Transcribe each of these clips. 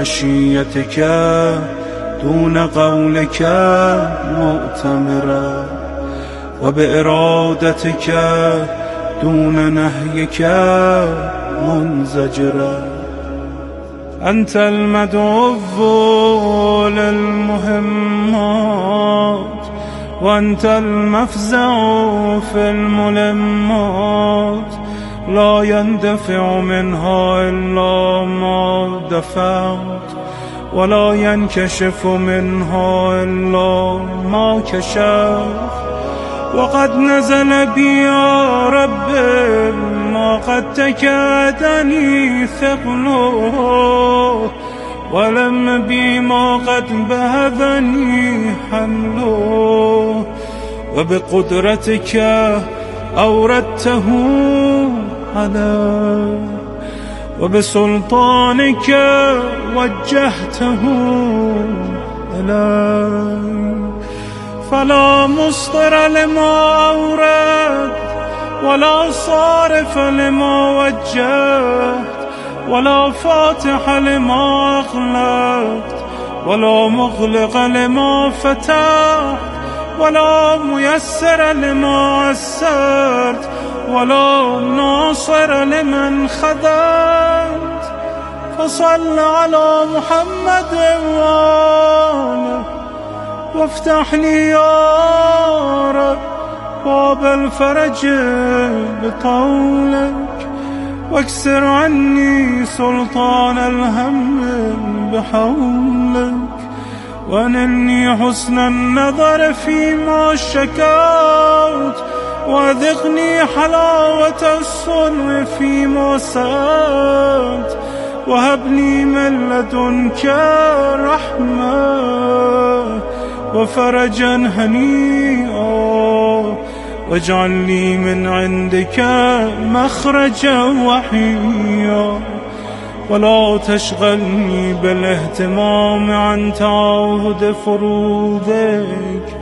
بمشيتك دون قولك مؤتمرا وبإرادتك دون نهيك منزجرا. أنت المدعو للمهمات وأنت المفزع في الملمات، لا يندفع منها إلا ما دفعت ولا ينكشف منها إلا ما كشفت. وقد نزل بي يا رب ما قد تكادني ثقله، ولم بي ما قد بهذني حمله، وبقدرتك أوردته علي وبسلطانك وجهته إلي. فلا مصدر لما أورد ولا صارف لما وجهت ولا فاتح لما أغلقت ولا مغلق لما فتحت ولا ميسر لما عسرت ولا ناصر لمن خذلت. فصل على محمد وآله وافتح لي يا رب باب الفرج بطولك، واكسر عني سلطان الهم بحولك، وانني حسن النظر فيما شكوت، وذقني حلاوة الصنع فيما سألت، وهبني من لدنك رحمة وفرجا هنيئا، واجعل لي من عندك مخرجا وحيا، ولا تشغلني بالاهتمام عن تعاهد فروضك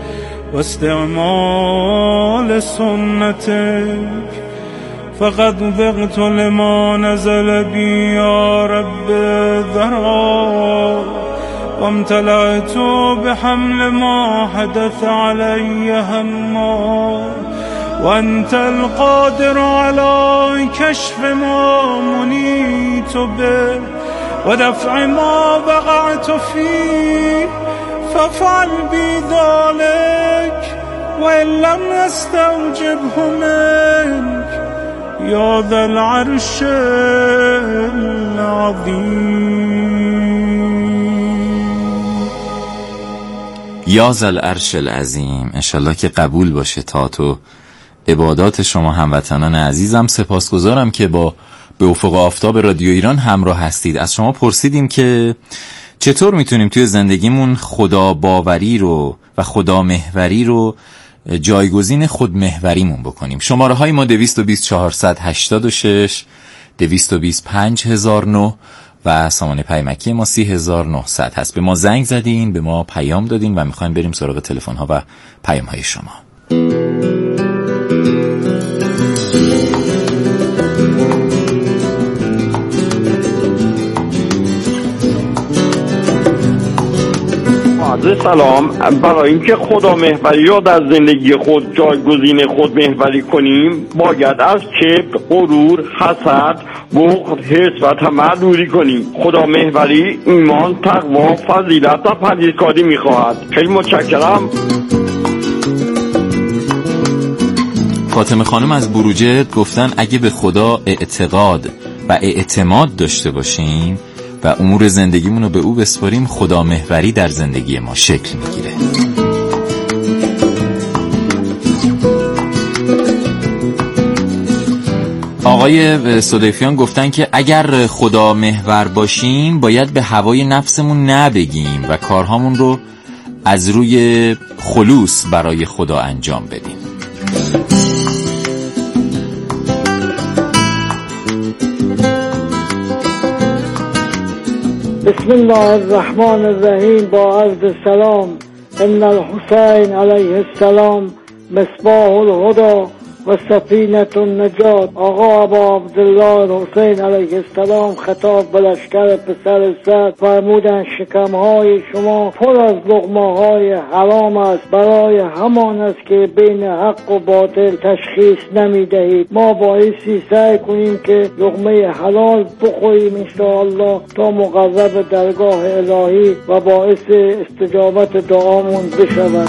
واستعمال سنتك. فقد ذقت لما نزل بي يا رب ذرا، وامتلأت بحمل ما حدث علي هما، وأنت القادر على كشف ما منيت به ودفع ما وقعت فيه، فافعل بي ذلك وإن لم نستوجبه منك يا ذا العرش العظیم. یا ذا العرش العظیم. انشالله که قبول باشه طاعت و عبادات شما هموطنان عزیزم. سپاسگزارم که با به افق آفتاب رادیو ایران همراه هستید. از شما پرسیدیم که چطور میتونیم توی زندگیمون خدا باوری رو و خدا محوری رو جایگزین خود محوریمون بکنیم. شماره های ما 220 486 220 5009 و سامان پیمکی ما 30900 هست. به ما زنگ زدین، به ما پیام دادین و میخوایم بریم سراغ تلفن ها و پیام های شما. سلام. برای اینکه خدا محوری را در زندگی خود جایگزین خود محوری کنیم باید از کبر، غرور، حسد، بخل، حرص و طمع دوری کنیم. خدا محوری ایمان، تقوا، فضیلت و پرهیزکاری میخواهد. خیلی متشکرم. فاطمه خانم از بروجرد گفتن اگه به خدا اعتقاد و اعتماد داشته باشیم و امور زندگیمون رو به او بسپاریم، خدا محوری در زندگی ما شکل میگیره. آقای صدیفیان گفتن که اگر خدا محور باشیم باید به هوای نفسمون نبگیم و کارهامون رو از روی خلوص برای خدا انجام بدیم. بسم الله الرحمن الرحیم. با عرض سلام. ان الحسین علیه السلام مصباح الهدى و سفینة النجات. آقا ابا عبدالله حسین علیه السلام خطاب به لشکر پسر سعد فرمودند شکمهای شما پر از لقمه‌های حرام است، برای همان است که بین حق و باطل تشخیص نمی‌دهید. ما بایستی سعی کنیم که لقمه حلال بخوریم انشاءالله تا مقرب درگاه الهی و باعث استجابت دعامون بشود.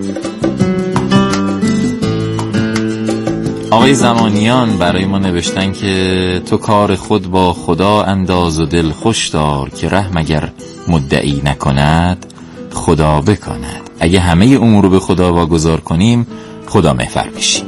آقای زمانیان برای ما نوشتن که تو کار خود با خدا انداز و دل خوش دار که رحم اگر مدعی نکند خدا بکند. اگه همه امور رو به خدا واگذار کنیم خدا محور میشیم.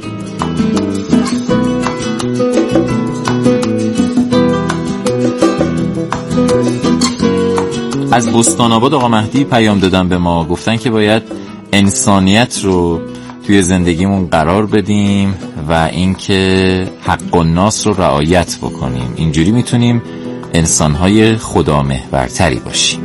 از بستان آباد آقا مهدی پیام دادن به ما، گفتن که باید انسانیت رو توی زندگیمون قرار بدیم و اینکه حق الناس رو رعایت بکنیم. اینجوری میتونیم انسان‌های خدا محورتری باشیم.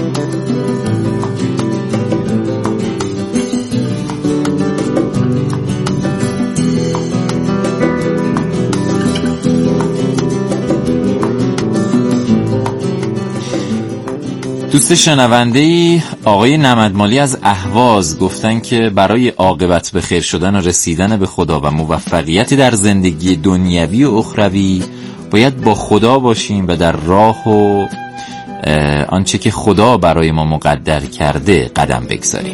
دوست شنونده‌ای آقای نمدمالی از اهواز گفتن که برای عاقبت به خیر شدن و رسیدن به خدا و موفقیتی در زندگی دنیوی و اخروی باید با خدا باشیم و در راه و آنچه که خدا برای ما مقدر کرده قدم بگذاریم.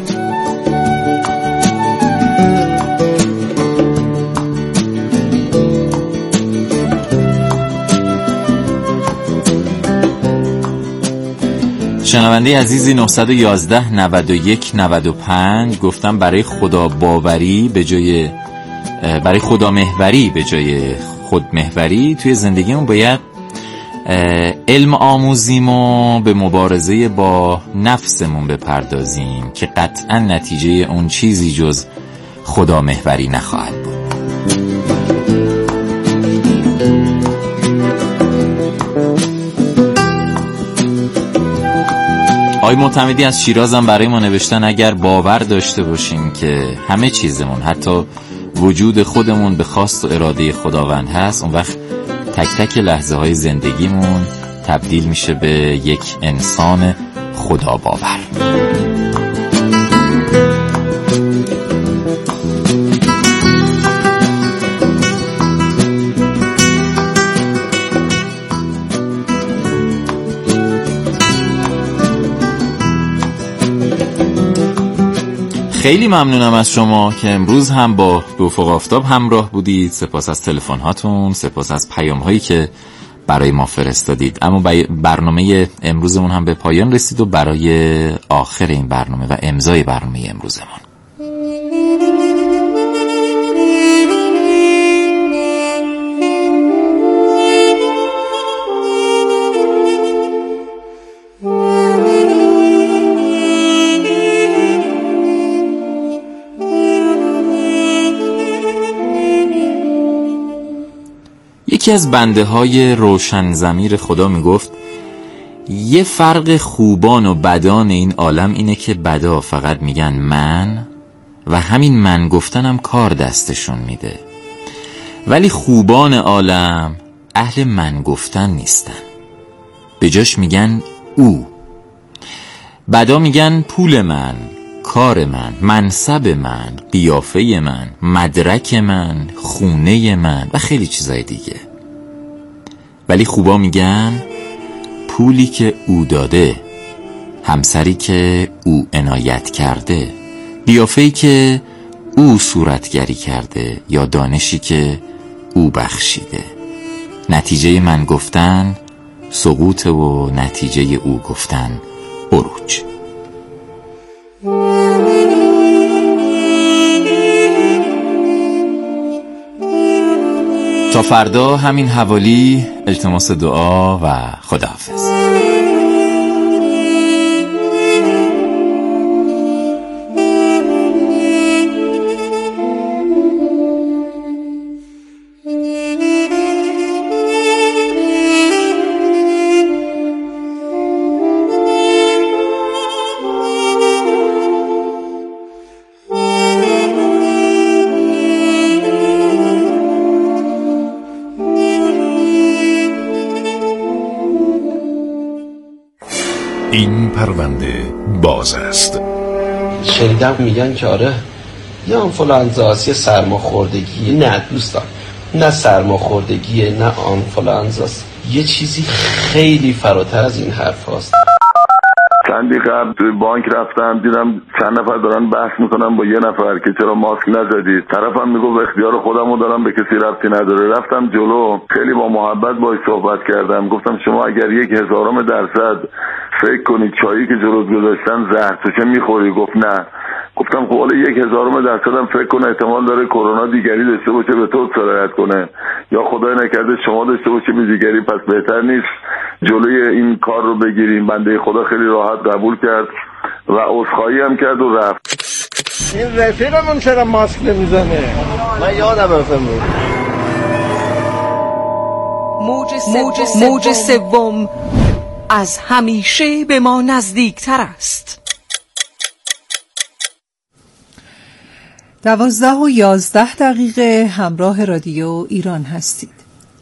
شنونده عزیزی 911 91 95 گفتم برای خدا باوری به جای برای خدا محوری به جای خود محوری توی زندگیمون باید علم آموزیم و به مبارزه با نفسمون بپردازیم که قطعا نتیجه اون چیزی جز خدا محوری نخواهد بود. آقای معتمدی از شیراز هم برای ما نوشتن اگر باور داشته باشیم که همه چیزمون حتی وجود خودمون به خواست و اراده خداوند هست، اون وقت تک تک لحظه های زندگیمون تبدیل میشه به یک انسان خدا باور. خیلی ممنونم از شما که امروز هم با به افق آفتاب همراه بودید. سپاس از تلفن هاتون، سپاس از پیام هایی که برای ما فرستادید. اما برنامه امروزمون هم به پایان رسید و برای آخر این برنامه و امضای برنامه امروزمون یکی از بنده های روشن ضمیر خدا می گفت یه فرق خوبان و بدان این عالم اینه که بدا فقط میگن من و همین من گفتنم کار دستشون میده، ولی خوبان عالم اهل من گفتن نیستن، به جاش میگن او. بدا میگن پول من، کار من، منصب من، قیافه من، مدرک من، خونه من و خیلی چیزای دیگه. ولی خوبا میگن پولی که او داده، همسری که او عنایت کرده، قیافه‌ای که او صورتگری کرده یا دانشی که او بخشیده. نتیجه من گفتن سقوط و نتیجه او گفتن عروج. تا فردا همین حوالی، التماس دعا و خداحافظ. این پرونده باز است. شنیدم میگن که آره یه آنفولانزا است، یه سرماخوردگی. نه دوستان، نه سرماخوردگیه نه آنفولانزاست، یه چیزی خیلی فراتر از این حرف هاست. چندی قبل توی بانک رفتم دیدم چند نفر دارن بحث میکنن با یه نفر که چرا ماسک نزدید. طرفم میگفت اختیار خودمو دارم، به کسی ربطی نداره. رفتم جلو، خیلی با محبت باهاش صحبت کردم. گفتم شما اگر 0.1% فکر کنید چایی که جلوت گذاشتن زهر توشه میخوری؟ گفت نه. گفتم خب حالا 0.1% هم فکر کنه احتمال داره کرونا دیگری داشته باشه به تو سرایت کنه، یا خدای نکرده شما داشته باشه به دیگری، پس بهتر نیست جلوی این کار رو بگیریم. بنده خدا خیلی راحت قبول کرد و عذرخواهی هم کرد و رفت. این رفیقمون چرا ماسک نمیزنه؟ من یادم رفتم. موج سوم از همیشه به ما نزدیکتر است. 12:11 همراه رادیو ایران هستید.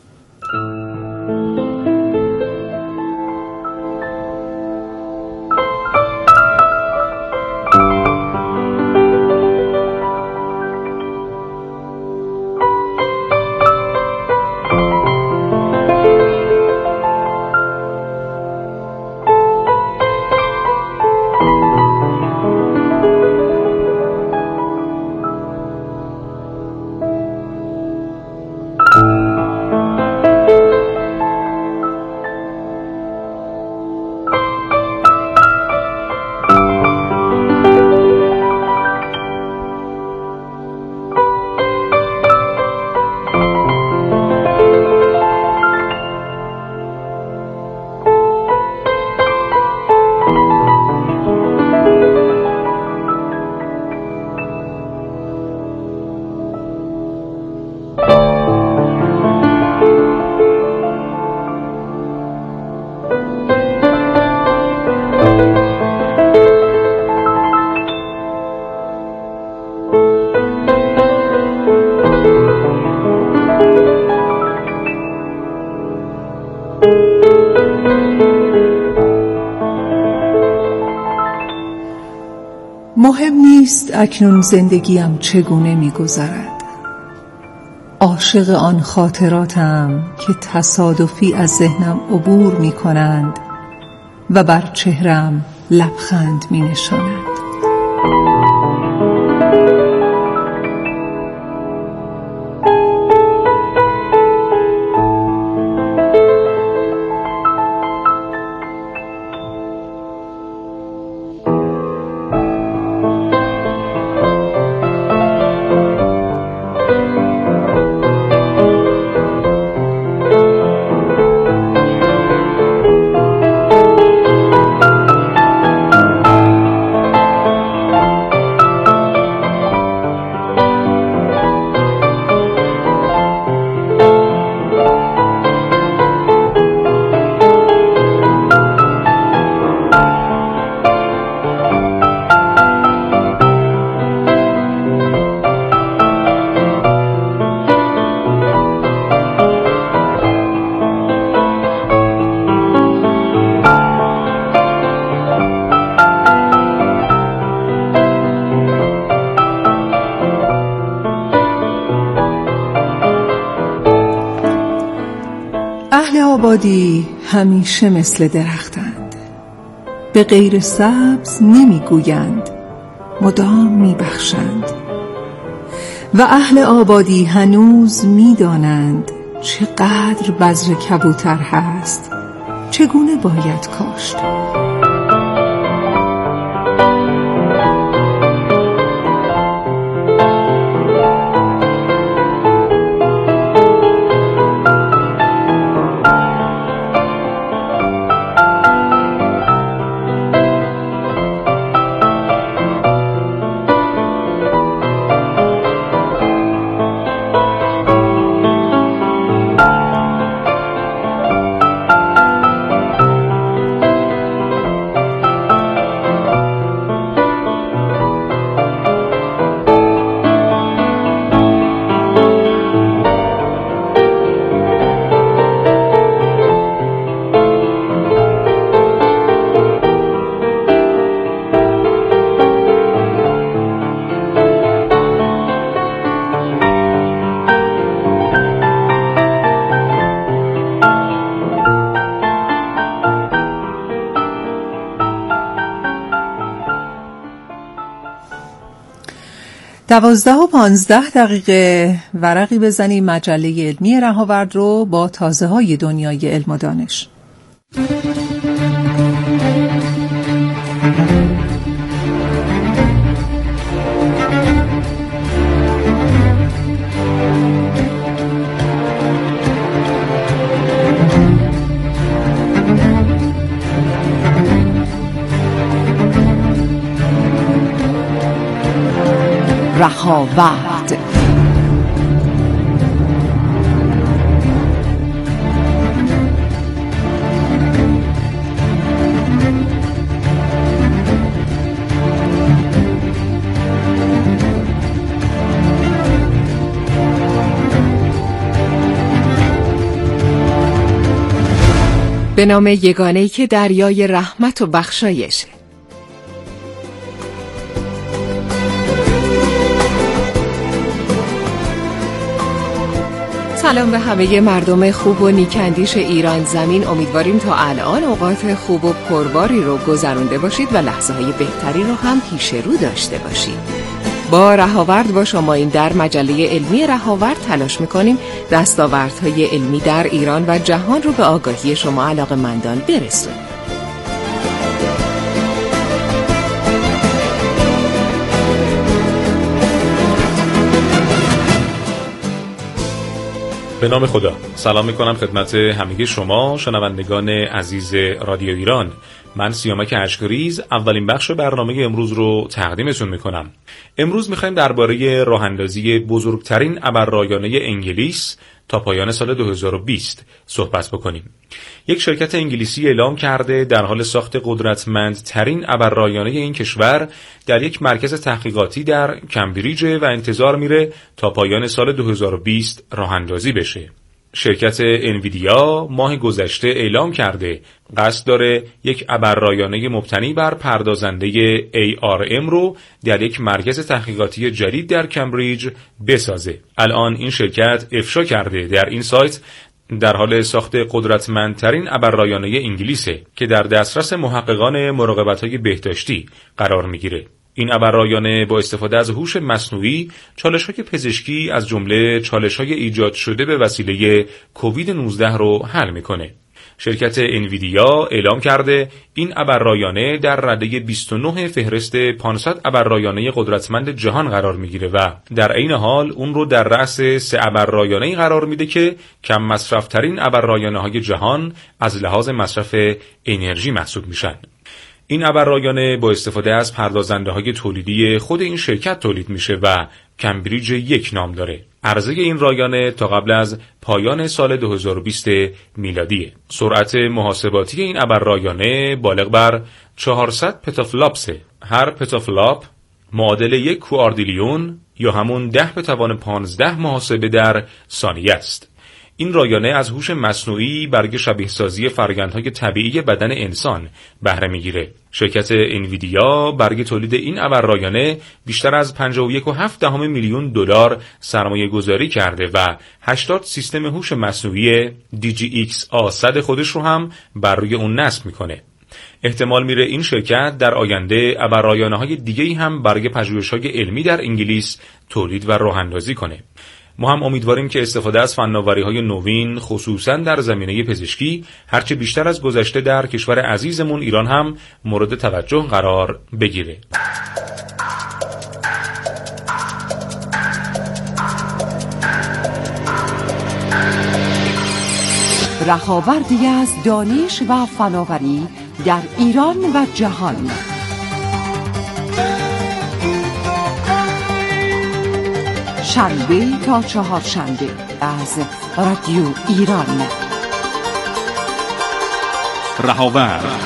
مهم نیست اکنون زندگیم چگونه می‌گذرد. عاشق آن خاطراتم که تصادفی از ذهنم عبور می‌کنند و بر چهرم لبخند می‌نشانند. اهل آبادی همیشه مثل درختند، به غیر سبز نمیگویند، مدام میبخشند. و اهل آبادی هنوز میدانند چقدر بذر کبوتر هست، چگونه باید کاشت. 12:15 ورقی بزنیم مجله علمی رهاورد رو با تازه‌های دنیای علم و دانش. رهاورد. به نام یگانه‌ای که دریای رحمت و بخشایشه. سلام به همه مردم خوب و نیکندیش ایران زمین. امیدواریم تا الان اوقات خوب و پرباری رو گذرونده باشید و لحظه های بهتری رو هم پیش رو داشته باشید. با رهاورد با شما این در مجله علمی رهاورد تلاش میکنیم دستاوردهای علمی در ایران و جهان رو به آگاهی شما علاقه‌مندان برسونیم. به نام خدا. سلام میکنم خدمت همگی شما شنوندگان عزیز رادیو ایران. من سیامک اشکریز اولین بخش برنامه امروز رو تقدیمتون میکنم. امروز میخوایم درباره راه اندازی بزرگترین ابررایانه انگلیس تا پایان سال 2020 صحبت بکنیم. یک شرکت انگلیسی اعلام کرده در حال ساخت قدرتمندترین ابررایانه این کشور در یک مرکز تحقیقاتی در کمبریج و انتظار میره تا پایان سال 2020 راه اندازی بشه. شرکت انویدیا ماه گذشته اعلام کرده قصد داره یک ابررایانه مبتنی بر پردازنده ARM رو در یک مرکز تحقیقاتی جدید در کمبریج بسازه. الان این شرکت افشا کرده در این سایت در حال ساخت قدرتمندترین ابررایانه انگلیسه که در دسترس محققان مراقبت‌های بهداشتی قرار میگیره. این ابررایانه با استفاده از هوش مصنوعی چالش‌های پزشکی از جمله چالش‌های ایجاد شده به وسیله کووید 19 رو حل میکنه. شرکت انویدیا اعلام کرده این ابررایانه در رده 29 فهرست 500 ابررایانه قدرتمند جهان قرار میگیره و در عین حال اون رو در رأس 3 ابررایانه‌ای قرار میده که کم مصرف‌ترین ابررایانه‌های جهان از لحاظ مصرف انرژی محسوب میشن. این ابررایانه با استفاده از پردازنده‌های تولیدی خود این شرکت تولید میشه و کمبریج 1 نام داره. عرضه این رایانه تا قبل از پایان سال 2020 میلادیه. سرعت محاسباتی این ابررایانه بالغ بر 400 پتافلاپسه. هر پتافلاپ معادل 1 کواردیلیون یا همون 10 به توان 15 محاسبه در ثانیه است. این رایانه از هوش مصنوعی برای شبیه سازی فرآیندهای طبیعی بدن انسان بهره میگیره. شرکت انویدیا برای تولید این ابررایانه بیشتر از 51.7 میلیون دلار سرمایه گذاری کرده و 80 سیستم هوش مصنوعی DGX-A100 خودش رو هم بر روی اون نصب میکنه. احتمال میره این شرکت در آینده ابررایانه‌های دیگه‌ای هم برای پژوهش‌های علمی در انگلیس تولید و راه اندازی کنه. ما هم امیدواریم که استفاده از فناوری‌های نوین خصوصاً در زمینه پزشکی هرچه بیشتر از گذشته در کشور عزیزمون ایران هم مورد توجه قرار بگیره. رهاوردی از دانش و فناوری در ایران و جهان. شنبه تا چهارشنبه از رادیو ایران. رهاورد.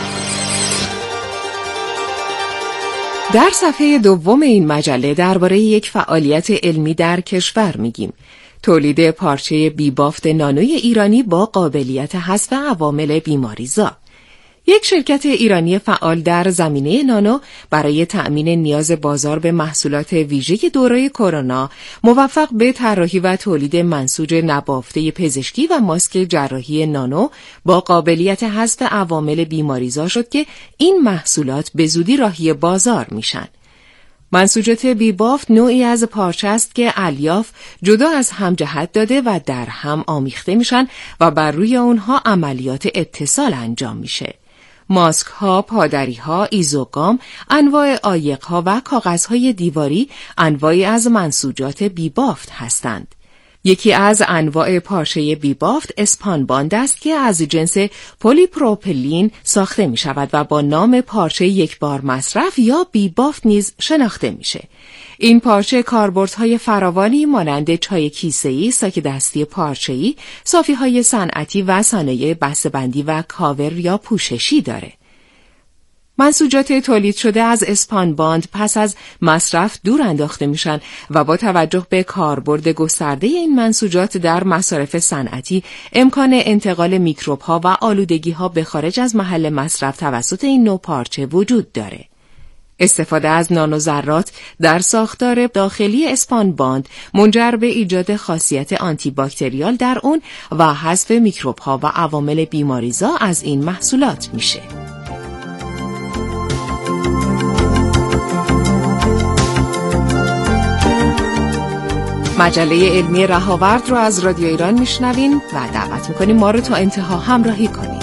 در صفحه دوم این مجله درباره یک فعالیت علمی در کشور میگیم. تولید پارچه بیبافت نانوی ایرانی با قابلیت حذف عوامل بیماریزا. یک شرکت ایرانی فعال در زمینه نانو برای تأمین نیاز بازار به محصولات ویژه دوره کرونا موفق به طراحی و تولید منسوج نبافته پزشکی و ماسک جراحی نانو با قابلیت حذف عوامل بیماریزا شد که این محصولات به زودی راهی بازار میشن. منسوجات بی‌بافت نوعی از پارچه است که الیاف جدا از هم جهت داده و در هم آمیخته میشن و بر روی اونها عملیات اتصال انجام میشه. ماسک ها، پادری ها، ایزوگام، انواع عایق ها و کاغذهای دیواری انواعی از منسوجات بی‌بافت هستند. یکی از انواع پارچه بی‌بافت اسپانباند است که از جنس پلی‌پروپیلین ساخته می شود و با نام پارچه یک بار مصرف یا بی‌بافت نیز شناخته میشه. این پارچه کاربردهای فراوانی مانند چای کیسه‌ای، ساک دستی پارچه‌ای، صافی‌های صنعتی و صنایع بسته‌بندی و کاور یا پوششی داره. منسوجات تولید شده از اسپانباند پس از مصرف دور انداخته میشن و با توجه به کاربرد گسترده این منسوجات در مصارف صنعتی امکان انتقال میکروب‌ها و آلودگی‌ها به خارج از محل مصرف توسط این نوع پارچه وجود داره. استفاده از نانوذرات در ساختار داخلی اسپانباند منجر به ایجاد خاصیت آنتی باکتریال در اون و حذف میکروب‌ها و عوامل بیماریزا از این محصولات میشه. مجله علمی رهاورد رو از رادیو ایران میشنوین و دعوت میکنیم ما رو تا انتها همراهی کنیم.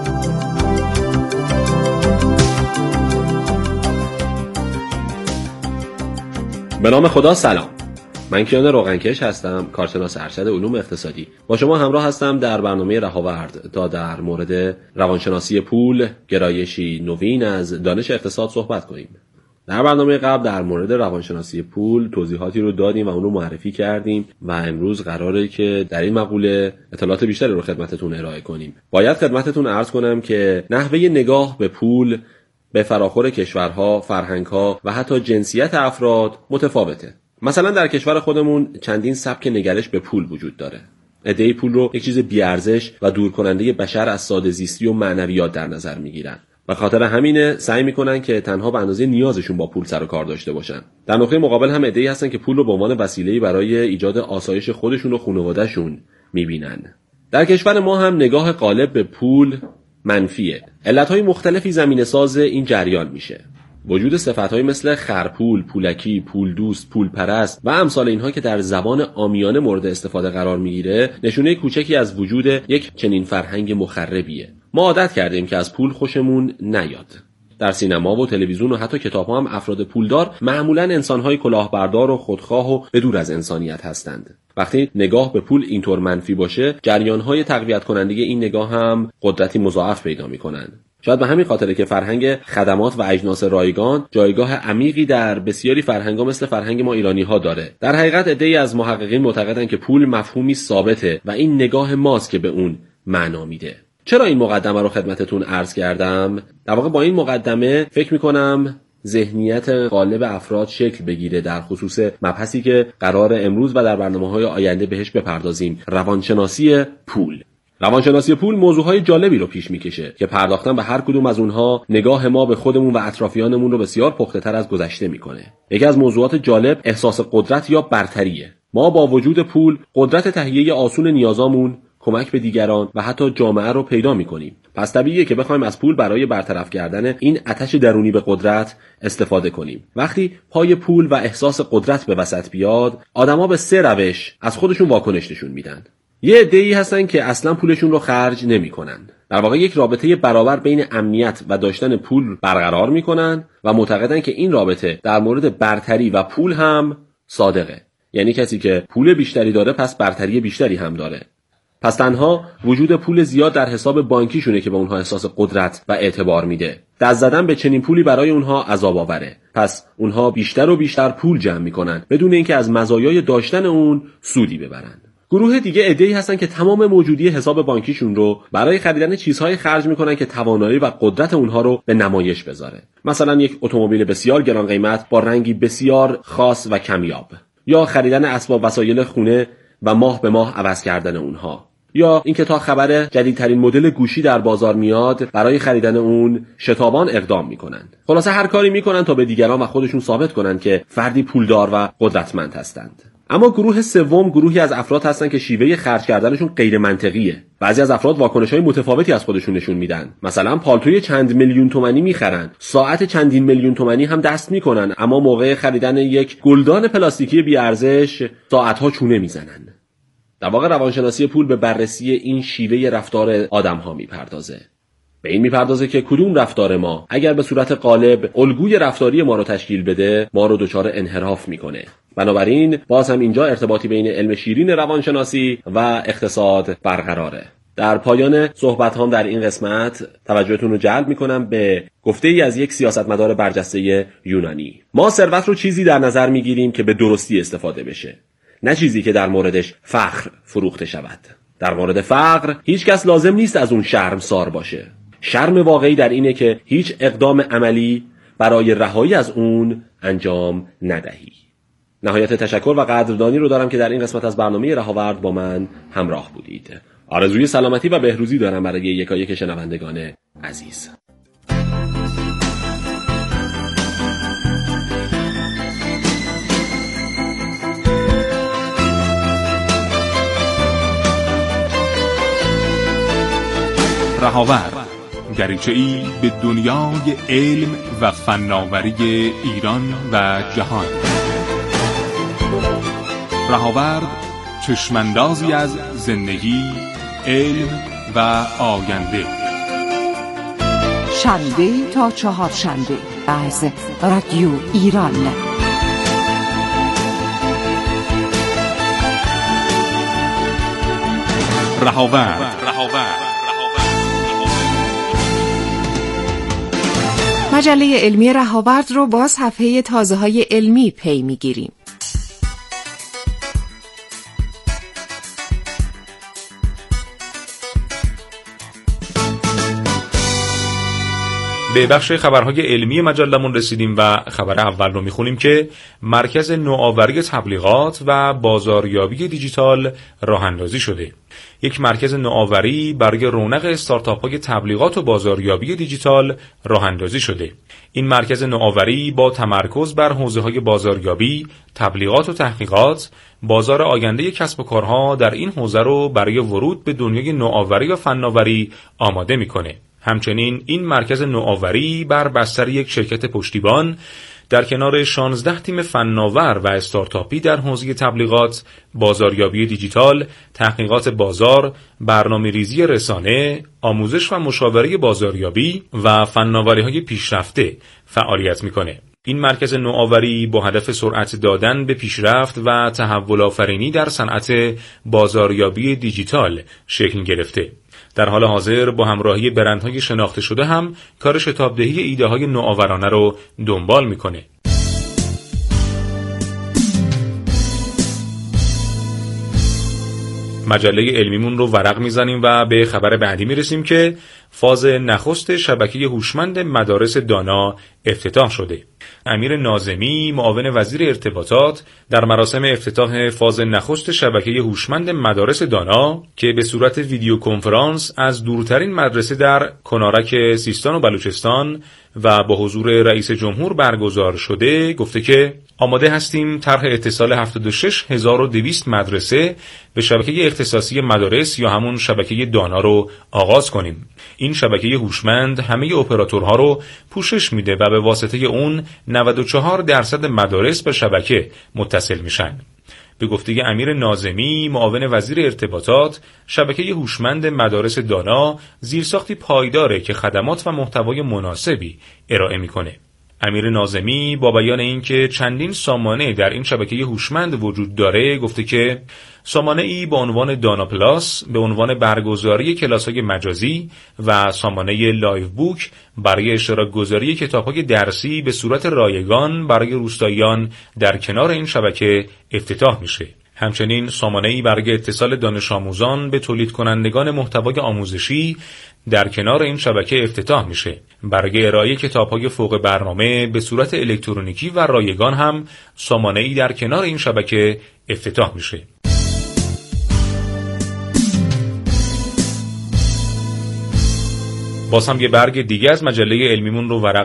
به نام خدا سلام. من کیان روغنکش هستم، کارشناس ارشد علوم اقتصادی. با شما همراه هستم در برنامه رهاورد تا در مورد روانشناسی پول، گرایشی نوین از دانش اقتصاد صحبت کنیم. در برنامه قبل در مورد روانشناسی پول توضیحاتی رو دادیم و اون رو معرفی کردیم و امروز قراره که در این مقوله اطلاعات بیشتری رو خدمتتون ارائه کنیم. باید خدمتتون عرض کنم که نحوه نگاه به پول به فراخور کشورها، فرهنگها و حتی جنسیت افراد متفاوته. مثلا در کشور خودمون چندین سبک نگرش به پول وجود داره. عده‌ای پول رو یک چیز بی‌ارزش و دور کننده بشر از ساده زیستی و معنویات در نظر میگیرن. به خاطر همینه سعی میکنن که تنها به اندازه نیازشون با پول سر و کار داشته باشن. در نقطه مقابل هم عده‌ای هستن که پول رو به عنوان وسیله‌ای برای ایجاد آسایش خودشون و خانواده‌شون میبینن. در کشور ما هم نگاه غالب به پول منفیه. علتهای مختلفی زمینه‌ساز این جریان میشه. وجود صفت‌هایی مثل خرپول، پولکی، پول دوست، پول پرست و امثال اینها که در زبان عامیانه مورد استفاده قرار میگیره نشونه کوچکی از وجود یک چنین فرهنگ مخربیه. ما عادت کردیم که از پول خوشمون نیاد. در سینما و تلویزیون و حتی کتاب‌ها هم افراد پولدار معمولاً انسان‌های کلاهبردار و خودخواه و بدور از انسانیت هستند. وقتی نگاه به پول اینطور منفی باشه، جریان‌های تقویت کننده این نگاه هم قدرتی مضاعف پیدا می‌کنند. شاید به همین خاطره که فرهنگ خدمات و اجناس رایگان جایگاه عمیقی در بسیاری فرهنگ‌ها مثل فرهنگ ما ایرانی‌ها داره. در حقیقت عده‌ای از محققین معتقدند که پول مفهومی ثابته و این نگاه ماست که به اون معنا میده. چرا این مقدمه رو خدمتتون عرض کردم؟ در واقع با این مقدمه فکر می‌کنم ذهنیت غالب افراد شکل بگیره در خصوص مبحثی که قرار امروز و در برنامه‌های آینده بهش بپردازیم، روانشناسی پول. روانشناسی پول موضوعهای جالبی رو پیش میکشه که پرداختن به هر کدوم از اونها نگاه ما به خودمون و اطرافیانمون رو بسیار پخته‌تر از گذشته میکنه. یکی از موضوعات جالب احساس قدرت یا برتریه. ما با وجود پول قدرت تهیه آسون نیازامون، کمک به دیگران و حتی جامعه رو پیدا میکنیم. پس طبیعیه که بخوایم از پول برای برطرف کردن این آتش درونی به قدرت استفاده کنیم. وقتی پای پول و احساس قدرت به وسط بیاد، آدما به 3 روش از خودشون واکنش نشون میدن. یه عده‌ای هستن که اصلا پولشون رو خرج نمی‌کنن. در واقع یک رابطه برابر بین امنیت و داشتن پول برقرار می‌کنن و معتقدن که این رابطه در مورد برتری و پول هم صادقه. یعنی کسی که پول بیشتری داره پس برتری بیشتری هم داره. پس تنها وجود پول زیاد در حساب بانکیشونه که به اونها احساس قدرت و اعتبار میده. دست زدن به چنین پولی برای اونها عذاب آوره. پس اونها بیشتر و بیشتر پول جمع می‌کنن بدون اینکه از مزایای داشتن اون سودی ببرن. گروه دیگه عده‌ای هستن که تمام موجودی حساب بانکیشون رو برای خریدن چیزهای خرج میکنن که توانایی و قدرت اونها رو به نمایش بذاره. مثلا یک اتومبیل بسیار گران قیمت با رنگی بسیار خاص و کمیاب، یا خریدن اسباب وسایل خونه و ماه به ماه عوض کردن اونها، یا اینکه تا خبر جدیدترین مدل گوشی در بازار میاد برای خریدن اون شتابان اقدام میکنن. خلاصه هر کاری میکنن تا به دیگران و خودشون ثابت کنن که فردی پولدار و قدرتمند هستند. اما گروه سوم گروهی از افراد هستن که شیوه خرج کردنشون غیر منطقیه. بعضی از افراد واکنش‌های متفاوتی از خودشون نشون میدن. مثلا پالتوی چند میلیون تومانی میخرن، ساعت چندین میلیون تومانی هم دست میکنن، اما موقع خریدن یک گلدان پلاستیکی بی‌ارزش ساعت‌ها چونه میزنن. در واقع روانشناسی پول به بررسی این شیوه رفتار آدم‌ها میپردازه. به این میپردازه که کدوم رفتار ما اگر به صورت غالب الگوی رفتاری ما رو تشکیل بده، ما رو دچار انحراف میکنه. بنابراین باز هم اینجا ارتباطی بین علم شیرین روانشناسی و اقتصاد برقراره. در پایان صحبت هم در این قسمت توجهتون رو جلب میکنم به گفته ای از یک سیاستمدار برجسته یونانی. ما ثروت رو چیزی در نظر میگیریم که به درستی استفاده بشه، نه چیزی که در موردش فخر فروخته شود. در مورد فقر هیچ کس لازم نیست از اون شرمسار باشه. شرم واقعی در اینه که هیچ اقدام عملی برای رهایی از اون انجام ندهی. نهایت تشکر و قدردانی رو دارم که در این قسمت از برنامه رهاورد با من همراه بودید. آرزوی سلامتی و بهروزی دارم برای یکایک شنوندگان عزیز. رهاورد، دریچه‌ای به دنیای علم و فناوری ایران و جهان. رهاورد، چشماندازی از زندگی، علم و آینده. شنبه تا چهارشنبه از رادیو ایران. رهاورد. مجله علمی رهاورد رو با صفحه تازه‌های علمی پی می‌گیریم. به بخش خبرهای علمی مجلمون رسیدیم و خبر اول رو میخونیم که مرکز نوآوری تبلیغات و بازاریابی دیجیتال راه اندازی شده. یک مرکز نوآوری برای رونق استارتاپ‌های تبلیغات و بازاریابی دیجیتال راه اندازی شده. این مرکز نوآوری با تمرکز بر حوزه‌های بازاریابی، تبلیغات و تحقیقات، بازار آینده کسب و کارها در این حوزه رو برای ورود به دنیای نوآوری و فناوری آماده می‌کنه. همچنین این مرکز نوآوری بر بستر یک شرکت پشتیبان در کنار 16 تیم فناور و استارتاپی در حوزه تبلیغات، بازاریابی دیجیتال، تحقیقات بازار، برنامه‌ریزی رسانه، آموزش و مشاوره بازاریابی و فناوری‌های پیشرفته فعالیت می‌کنه. این مرکز نوآوری با هدف سرعت دادن به پیشرفت و تحول آفرینی در صنعت بازاریابی دیجیتال شکل گرفته. در حال حاضر با همراهی برندهای شناخته شده هم کار شتابدهی ایده‌های نوآورانه رو دنبال میکنه. مجله علمیمون رو ورق میزنیم و به خبر بعدی میرسیم که فاز نخست شبکه هوشمند مدارس دانا افتتاح شده. امیر ناظمی معاون وزیر ارتباطات در مراسم افتتاح فاز نخست شبکه هوشمند مدارس دانا که به صورت ویدیو کنفرانس از دورترین مدرسه در کنارک سیستان و بلوچستان و با حضور رئیس جمهور برگزار شده گفته که آماده هستیم طرح اتصال 76200 مدرسه به شبکه اختصاصی مدارس یا همون شبکه دانا رو آغاز کنیم. این شبکه هوشمند همه اپراتورها رو پوشش میده و به واسطه اون 94% مدارس به شبکه متصل میشن. به گفته امیر ناظمی معاون وزیر ارتباطات، شبکه هوشمند مدارس دانا زیرساختی پایداره که خدمات و محتوای مناسبی ارائه میکنه. امیر ناظمی با بیان اینکه چندین سامانه در این شبکه هوشمند وجود داره گفته که سامانه‌ای با عنوان دانا پلاس به عنوان برگزاری کلاس‌های مجازی و سامانه لایو بوک برای اشتراک گذاری کتاب‌های درسی به صورت رایگان برای روستاییان در کنار این شبکه افتتاح میشه. همچنین سامانه‌ای برای اتصال دانش آموزان به تولید کنندگان محتوای آموزشی در کنار این شبکه افتتاح میشه. برای ارائه کتاب‌های فوق برنامه به صورت الکترونیکی و رایگان هم سامانه‌ای در کنار این شبکه افتتاح میشه. باز هم یه برگ دیگه از مجله علمیمون رو ورق